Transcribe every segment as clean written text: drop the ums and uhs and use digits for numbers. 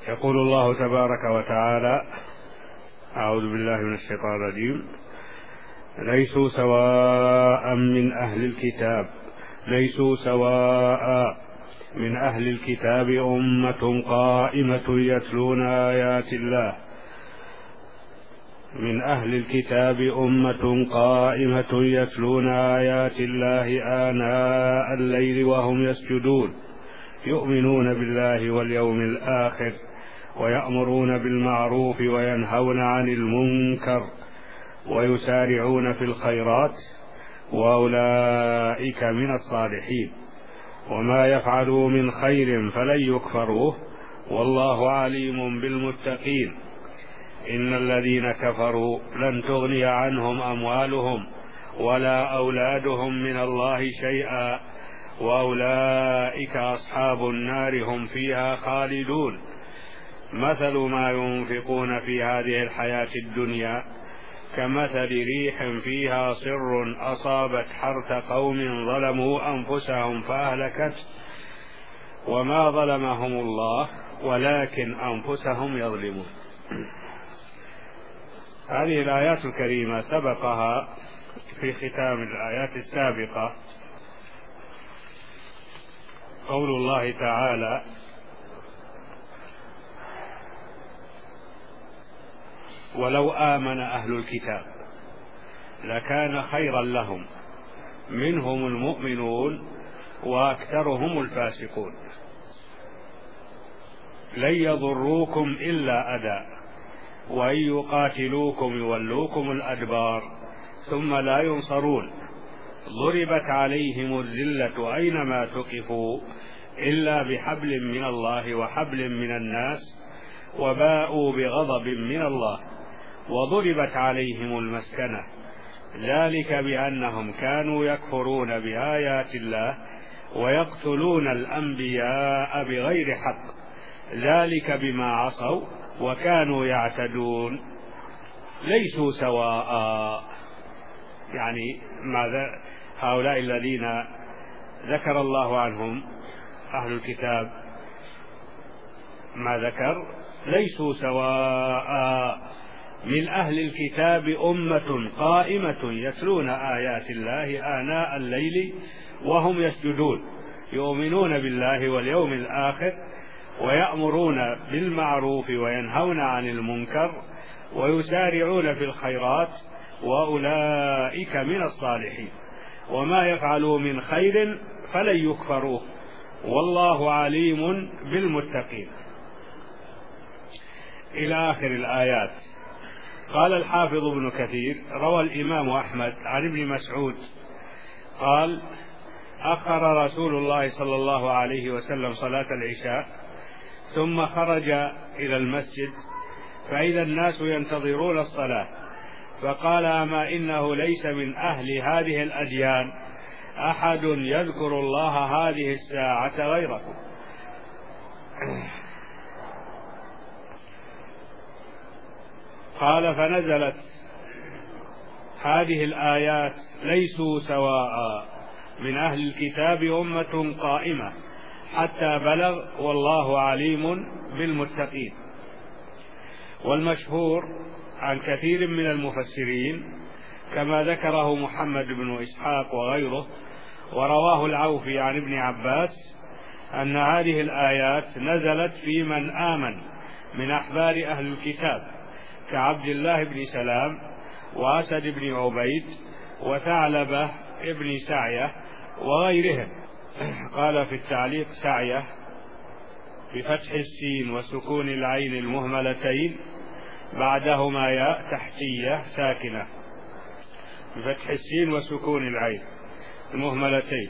يقول الله تبارك وتعالى: أعوذ بالله من الشيطان الرجيم: ليسوا سواء من أهل الكتاب أمة قائمة يتلون آيات الله آناء الليل وهم يسجدون يؤمنون بالله واليوم الآخر ويأمرون بالمعروف وينهون عن المنكر ويسارعون في الخيرات وأولئك من الصالحين وما يفعلوا من خير فلن يكفروه والله عليم بالمتقين. إن الذين كفروا لن تغني عنهم أموالهم ولا أولادهم من الله شيئا وأولئك أصحاب النار هم فيها خالدون. مثل ما ينفقون في هذه الحياة الدنيا كمثل ريح فيها صر أصابت حرث قوم ظلموا أنفسهم فأهلكت وما ظلمهم الله ولكن أنفسهم يظلمون. هذه الآيات الكريمة سبقها في ختام الآيات السابقة قول الله تعالى: ولو آمن أهل الكتاب لكان خيرا لهم منهم المؤمنون وأكثرهم الفاسقون لن يضروكم إلا أذى وإن يقاتلوكم يولوكم الأدبار ثم لا ينصرون ضربت عليهم الذلة أينما ثقفوا إلا بحبل من الله وحبل من الناس وباءوا بغضب من الله وضربت عليهم المسكنة ذلك بأنهم كانوا يكفرون بآيات الله ويقتلون الأنبياء بغير حق ذلك بما عصوا وكانوا يعتدون. ليسوا سواء، يعني ماذا هؤلاء الذين ذكر الله عنهم أهل الكتاب ما ذكر: ليسوا سواء من أهل الكتاب أمة قائمة يتلون آيات الله آناء الليل وهم يسجدون يؤمنون بالله واليوم الآخر ويأمرون بالمعروف وينهون عن المنكر ويسارعون في الخيرات وأولئك من الصالحين وما يفعلوا من خير فلن يكفروه والله عليم بالمتقين إلى آخر الآيات. قال الحافظ ابن كثير: روى الإمام أحمد عن ابن مسعود قال: أخر رسول الله صلى الله عليه وسلم صلاة العشاء ثم خرج إلى المسجد فإذا الناس ينتظرون الصلاة فقال: أما إنه ليس من أهل هذه الأديان أحد يذكر الله هذه الساعة غيركم. قال: فنزلت هذه الآيات: ليسوا سواء من أهل الكتاب أمة قائمة حتى بلغ والله عليم بالمتقين. والمشهور عن كثير من المفسرين كما ذكره محمد بن إسحاق وغيره ورواه العوفي عن ابن عباس أن هذه الآيات نزلت في من آمن من أحبار أهل الكتاب كعبد الله بن سلام وأسد بن عبيد وثعلبة ابن سعية وغيرهم. قال في التعليق: سعية بفتح السين وسكون العين المهملتين بعدهما ياء تحتية ساكنة بفتح السين وسكون العين المهملتين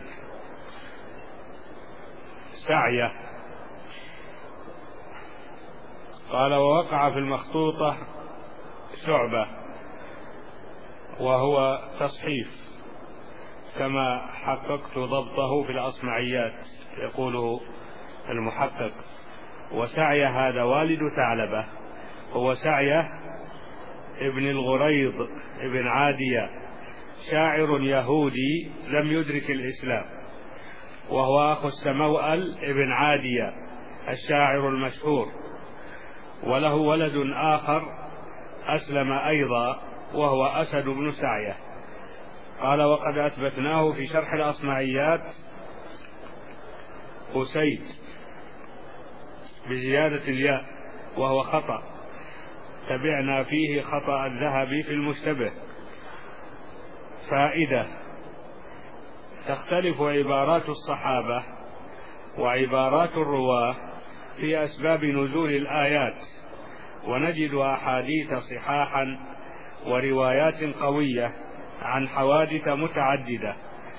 سعية. قال: ووقع في المخطوطة شعبة وهو تصحيف كما حققت ضبطه في الأصمعيات يقوله المحقق. وسعية هذا والد ثعلبة هو سعية ابن الغريض ابن عادية شاعر يهودي لم يدرك الإسلام وهو أخو السموأل ابن عادية الشاعر المشهور وله ولد آخر أسلم أيضا وهو أسد بن سعية. قال وقد أثبتناه في شرح الأصمعيات أسيد بزيادة الياء وهو خطأ، تبعنا فيه خطأ الذهبي في المشتبه. فائدة: تختلف عبارات الصحابة وعبارات الرواة في أسباب نزول الآيات، ونجد أحاديث صحاحا وروايات قوية عن حوادث متعددة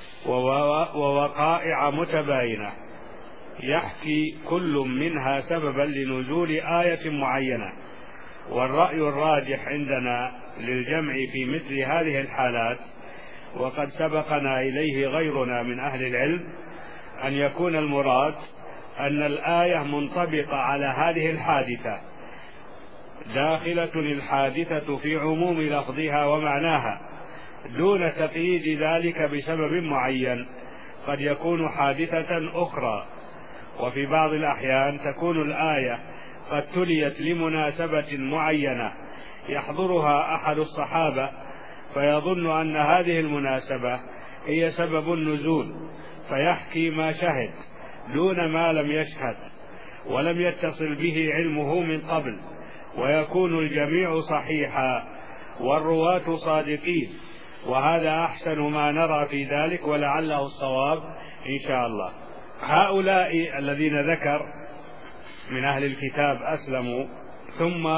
ووقائع متباينة يحكي كل منها سببا لنزول آية معينة. والرأي الراجح عندنا للجمع في مثل هذه الحالات، وقد سبقنا إليه غيرنا من أهل العلم، أن يكون المراد أن الآية منطبقة على هذه الحادثة، داخلة الحادثة في عموم لفظها ومعناها، دون تقييد ذلك بسبب معين قد يكون حادثة أخرى. وفي بعض الأحيان تكون الآية قد تليت لمناسبة معينة يحضرها أحد الصحابة فيظن أن هذه المناسبة هي سبب النزول، فيحكي ما شهد دون ما لم يشهد ولم يتصل به علمه من قبل، ويكون الجميع صحيحا والرواة صادقين، وهذا أحسن ما نرى في ذلك ولعله الصواب إن شاء الله. هؤلاء الذين ذكر من أهل الكتاب أسلموا، ثم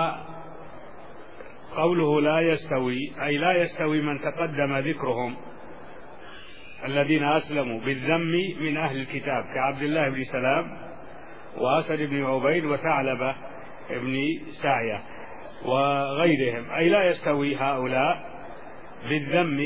قوله لا يستوي، أي لا يستوي من تقدم ذكرهم الذين أسلموا بالذم من أهل الكتاب كعبد الله بن سلام وأسد بن عبيد وثعلبة بن سعية وغيرهم، أي لا يستوي هؤلاء بالذم،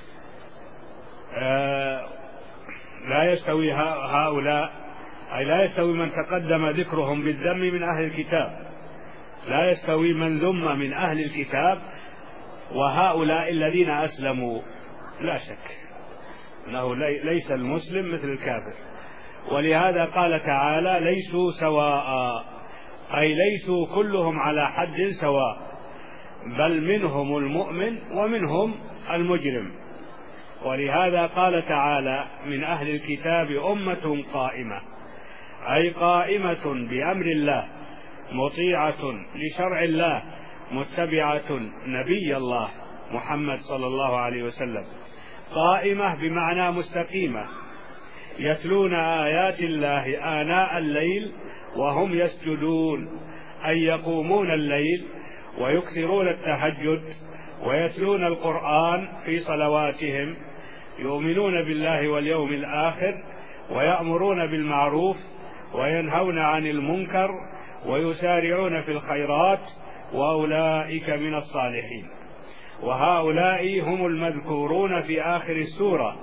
لا يستوي هؤلاء، أي لا يستوي من تقدم ذكرهم بالذم من أهل الكتاب، لا يستوي من ذم من أهل الكتاب وهؤلاء الذين أسلموا. لا شك أنه ليس المسلم مثل الكافر، ولهذا قال تعالى ليسوا سواء، أي ليسوا كلهم على حد سواء، بل منهم المؤمن ومنهم المجرم. ولهذا قال تعالى من أهل الكتاب أمة قائمة، أي قائمة بأمر الله، مطيعة لشرع الله، متبعة نبي الله محمد صلى الله عليه وسلم. قائمة بمعنى مستقيمة، يتلون آيات الله آناء الليل وهم يسجدون، أي يقومون الليل ويكثرون التهجد ويتلون القرآن في صلواتهم، يؤمنون بالله واليوم الآخر، ويأمرون بالمعروف وينهون عن المنكر ويسارعون في الخيرات، وأولئك من الصالحين. وهؤلاء هم المذكورون في آخر السورة: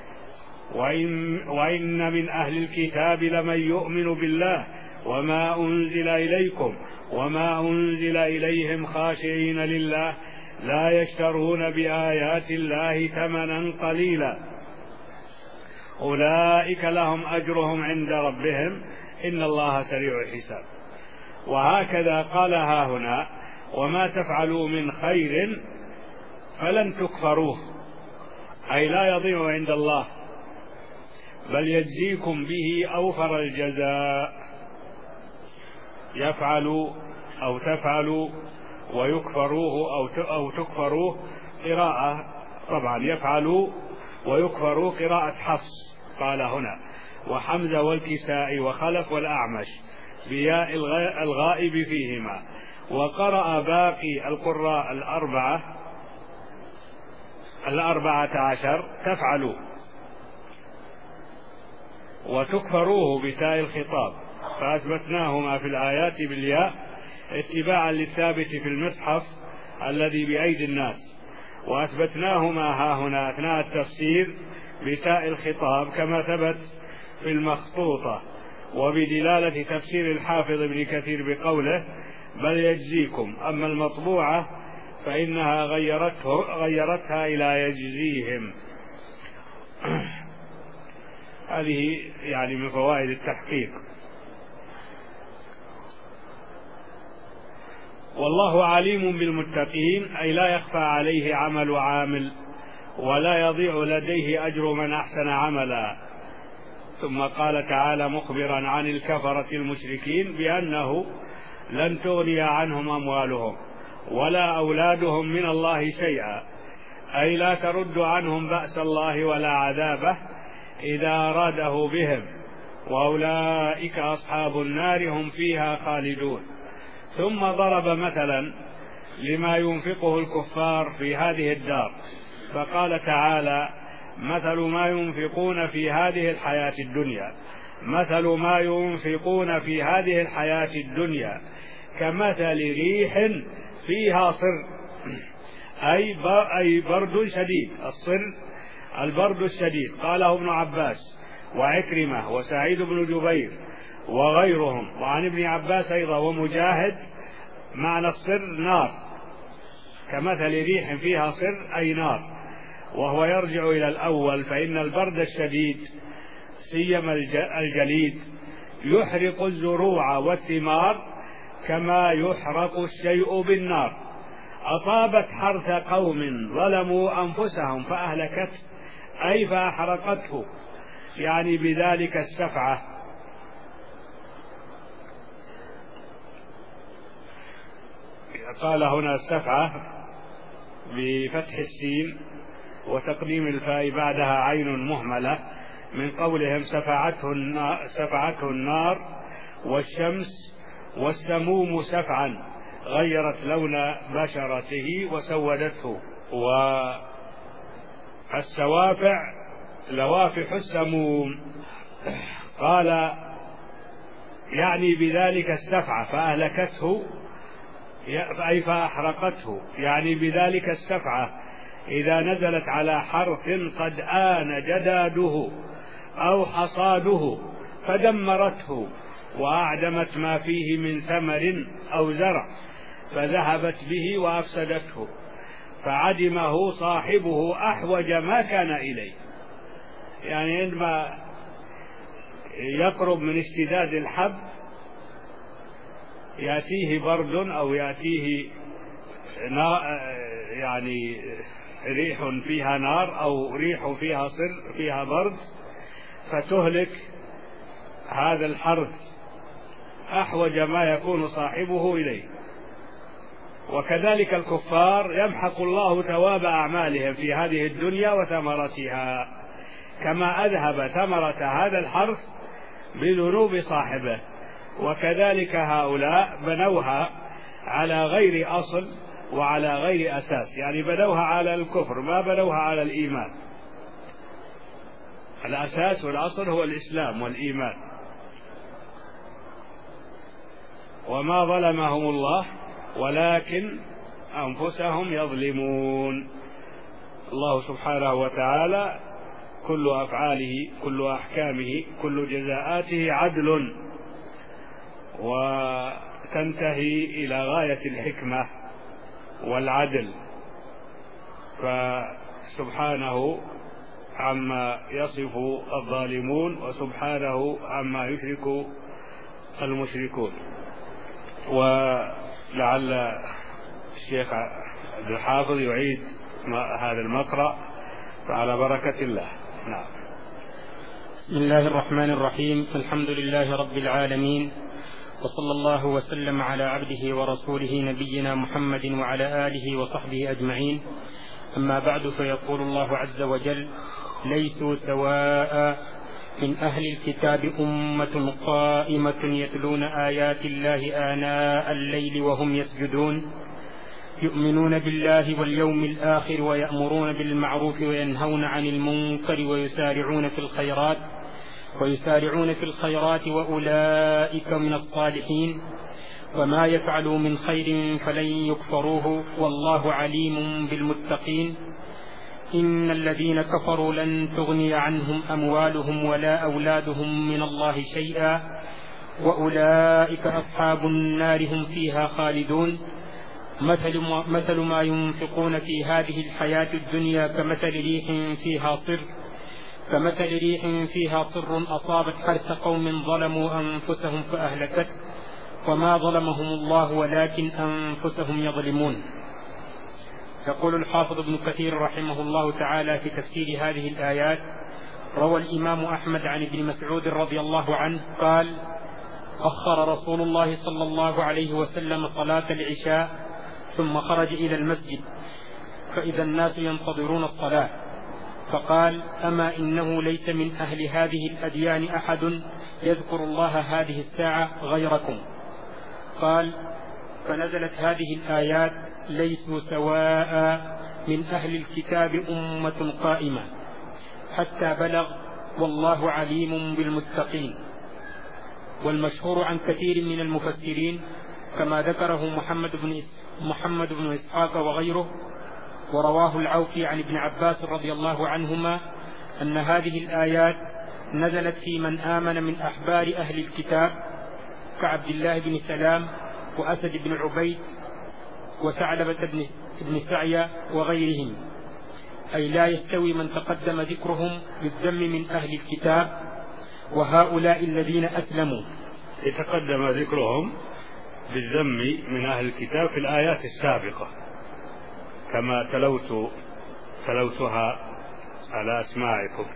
وإن من أهل الكتاب لمن يؤمن بالله وما أنزل إليكم وما أنزل إليهم خاشعين لله لا يشترون بآيات الله ثمنا قليلا أولئك لهم أجرهم عند ربهم إن الله سريع الحساب. وهكذا قال هنا: وما تفعلوا من خير فلن تكفروه، أي لا يضيع عند الله، بل يجزيكم به أوفر الجزاء. يفعلوا أو تفعلوا ويكفروه أو تكفروه قراءة، طبعا يفعلوا ويكفروا قراءة حفص قال هنا، وحمزة والكسائي وخلف والأعمش بياء الغائب فيهما. وقرأ باقي القراء الأربعة عشر تفعلوا وتكفروه بتاء الخطاب، فأثبتناهما في الآيات بالياء اتباعا للثابت في المصحف الذي بأيدي الناس، وأثبتناهما هاهنا أثناء التفسير بتاء الخطاب كما ثبت في المخطوطة، وبدلالة تفسير الحافظ ابن كثير بقوله بل يجزيكم. أما المطبوعة فإنها غيرتها إلى يجزيهم. هذه يعني من فوائد التحقيق. والله عليم بالمتقين، أي لا يخفى عليه عمل عامل ولا يضيع لديه أجر من أحسن عملا. ثم قال تعالى مخبرا عن الكفرة المشركين بأنه لن تغني عنهم أموالهم ولا أولادهم من الله شيئا، أي لا ترد عنهم بأس الله ولا عذابه إذا أراده بهم، وأولئك أصحاب النار هم فيها خالدون. ثم ضرب مثلا لما ينفقه الكفار في هذه الدار، فقال تعالى مثل ما ينفقون في هذه الحياة الدنيا، مثل ما ينفقون في هذه الحياة الدنيا كمثل ريح فيها صر، أي برد شديد. الصر البرد الشديد، قاله ابن عباس وعكرمة وسعيد بن جبير وغيرهم، وعن ابن عباس أيضا ومجاهد معنى الصر نار، كمثل ريح فيها صر أي نار، وهو يرجع إلى الأول، فإن البرد الشديد سيما الجليد يحرق الزروع والثمار كما يحرق الشيء بالنار. أصابت حرث قوم ظلموا أنفسهم فأهلكته، أي فأحرقته، يعني بذلك السفعة. قال هنا السفعة بفتح السين وتقديم الفاء بعدها عين مهملة، من قولهم سفعته النار والشمس والسموم سفعا، غيرت لون بشرته وسودته. والسوافع لوافح السموم، قال يعني بذلك السفعة فأهلكته، أي فأحرقته، يعني بذلك السفعة إذا نزلت على حرث قد آن جداده أو حصاده فدمرته وأعدمت ما فيه من ثمر أو زرع، فذهبت به وأفسدته، فعدمه صاحبه أحوج ما كان إليه. يعني عندما يقرب من اشتداد الحب يأتيه برد أو يأتيه يعني ريح فيها نار أو ريح فيها صر فيها برد، فتهلك هذا الحرث أحوج ما يكون صاحبه إليه. وكذلك الكفار يمحق الله ثواب أعمالهم في هذه الدنيا وثمرتها، كما أذهب ثمرة هذا الحرث بذنوب صاحبه. وكذلك هؤلاء بنوها على غير أصل وعلى غير أساس، يعني بنوها على الكفر ما بنوها على الإيمان. الأساس والأصل هو الإسلام والإيمان. وما ظلمهم الله ولكن أنفسهم يظلمون. الله سبحانه وتعالى كل أفعاله كل أحكامه كل جزاءاته عدل، وتنتهي إلى غاية الحكمة والعدل، فسبحانه عما يصف الظالمون وسبحانه عما يشرك المشركون. ولعل الشيخ عبد الحافظ يعيد هذا المقرأ فعلى بركة الله. نعم. بسم الله الرحمن الرحيم، الحمد لله رب العالمين، وصلى الله وسلم على عبده ورسوله نبينا محمد وعلى آله وصحبه أجمعين. أما بعد، فيقول الله عز وجل: ليسوا سواء من أهل الكتاب أمة قائمة يتلون آيات الله آناء الليل وهم يسجدون يؤمنون بالله واليوم الآخر ويأمرون بالمعروف وينهون عن المنكر ويسارعون في الخيرات وأولئك من الصالحين، وما يفعلوا من خير فلن يكفروه والله عليم بالمتقين. إن الذين كفروا لن تغني عنهم أموالهم ولا أولادهم من الله شيئا وأولئك أصحاب النار هم فيها خالدون. مثل ما ينفقون في هذه الحياة الدنيا كمثل ريح فيها صر أصابت حرث قوم ظلموا أنفسهم فأهلكته، وما ظلمهم الله ولكن أنفسهم يظلمون. يقول الحافظ ابن كثير رحمه الله تعالى في تفسير هذه الآيات: روى الإمام أحمد عن ابن مسعود رضي الله عنه قال: أخر رسول الله صلى الله عليه وسلم صلاة العشاء ثم خرج إلى المسجد فإذا الناس ينتظرون الصلاة، فقال: أما إنه ليس من أهل هذه الأديان أحد يذكر الله هذه الساعة غيركم. قال: فنزلت هذه الآيات: ليسوا سواء من أهل الكتاب أمة قائمة، حتى بلغ والله عليم بالمتقين. والمشهور عن كثير من المفسرين كما ذكره محمد بن إسحاق وغيره، ورواه العوفي عن ابن عباس رضي الله عنهما، أن هذه الآيات نزلت في من آمن من أحبار أهل الكتاب كعبد الله بن سلام وأسد بن عبيد وثعلبة بن سعية وغيرهم، أي لا يستوي من تقدم ذكرهم بالذم من أهل الكتاب وهؤلاء الذين أسلموا. يتقدم ذكرهم بالذم من أهل الكتاب في الآيات السابقة كما تلوتها على أسماعكم: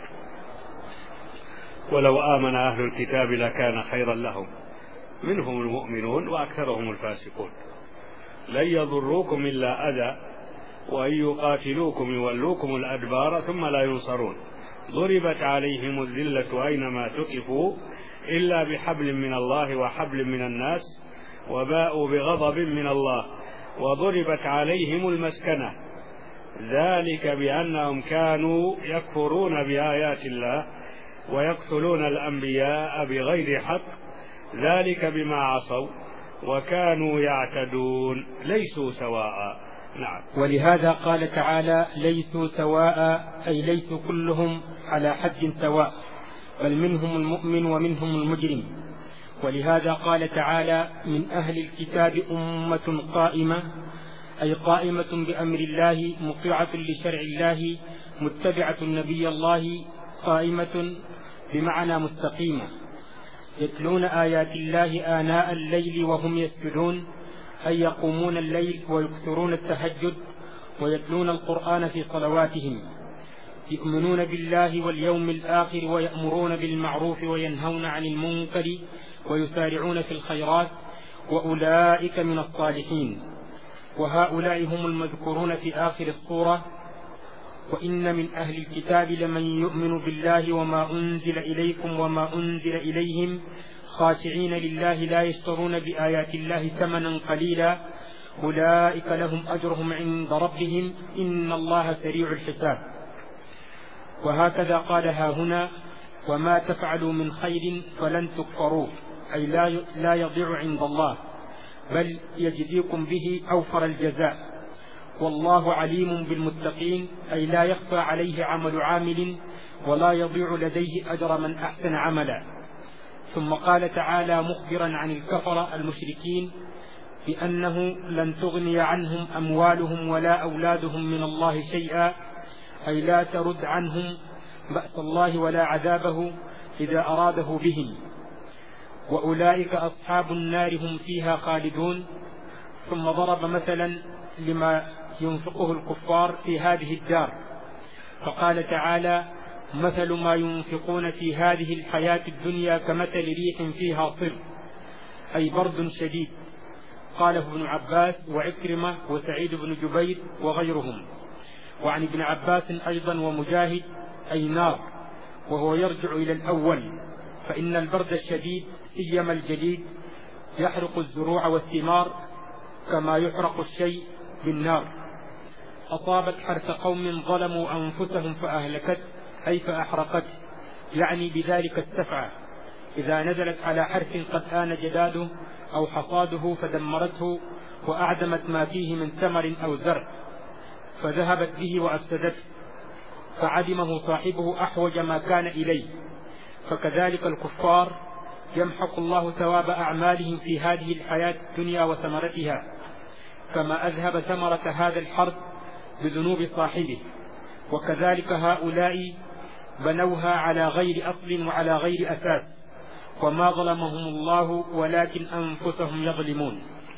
ولو آمن أهل الكتاب لكان خيرا لهم منهم المؤمنون وأكثرهم الفاسقون، لن يضروكم إلا أذى وإن يقاتلوكم يولوكم الأدبار ثم لا ينصرون، ضربت عليهم الذلة أينما تقفوا إلا بحبل من الله وحبل من الناس وباءوا بغضب من الله وضربت عليهم المسكنة، ذلك بأنهم كانوا يكفرون بآيات الله ويقتلون الأنبياء بغير حق، ذلك بما عصوا وكانوا يعتدون، ليسوا سواء. نعم. ولهذا قال تعالى: ليسوا سواء، أي ليسوا كلهم على حد سواء، بل منهم المؤمن ومنهم المجرم. ولهذا قال تعالى: من أهل الكتاب أمة قائمة، أي قائمة بأمر الله مطيعة لشرع الله متبعة نبي الله، قائمة بمعنى مستقيمة، يتلون آيات الله آناء الليل وهم يسجدون، أي يقومون الليل ويكثرون التهجد ويتلون القرآن في صلواتهم، يؤمنون بالله واليوم الآخر ويأمرون بالمعروف وينهون عن المنكر ويسارعون في الخيرات، وأولئك من الصالحين. وهؤلاء هم المذكورون في آخر السورة: وإن من أهل الكتاب لمن يؤمن بالله وما أنزل إليكم وما أنزل إليهم خاشعين لله لا يشترون بآيات الله ثمنا قليلا أولئك لهم أجرهم عند ربهم إن الله سريع الحساب. وهكذا قال هنا: وما تفعلوا من خير فلن تكفروه، أي لا يضيع عند الله بل يجزيكم به أوفر الجزاء. والله عليم بالمتقين، أي لا يخفى عليه عمل عامل ولا يضيع لديه أجر من أحسن عملا. ثم قال تعالى مخبرا عن الكفرة المشركين بأنه لن تغني عنهم أموالهم ولا أولادهم من الله شيئا، أي لا ترد عنهم بأس الله ولا عذابه إذا أراده بهم، وأولئك أصحاب النار هم فيها خالدون. ثم ضرب مثلا لما ينفقه الكفار في هذه الدار، فقال تعالى: مثل ما ينفقون في هذه الحياة الدنيا كمثل ريح فيها صر، أي برد شديد. قاله ابن عباس وعكرمة وسعيد بن جبير وغيرهم. وعن ابن عباس أيضا ومجاهد: أي نار، وهو يرجع إلى الأول، فإن البرد الشديد سيما الجديد يحرق الزروع والثمار كما يحرق الشيء بالنار. أصابت حرث قوم ظلموا أنفسهم فأهلكت، أي فأحرقته، يعني بذلك السفعة إذا نزلت على حرث قد آن جداده أو حصاده فدمرته وأعدمت ما فيه من ثمر أو زرع، فذهبت به وأفسدته، فعدمه صاحبه أحوج ما كان إليه. فكذلك الكفار يمحق الله ثواب أعمالهم في هذه الحياة الدنيا وثمرتها، كما أذهب ثمرة هذا الحرث بذنوب صاحبه. وكذلك هؤلاء بنوها على غير أصل وعلى غير أساس، وما ظلمهم الله ولكن أنفسهم يظلمون.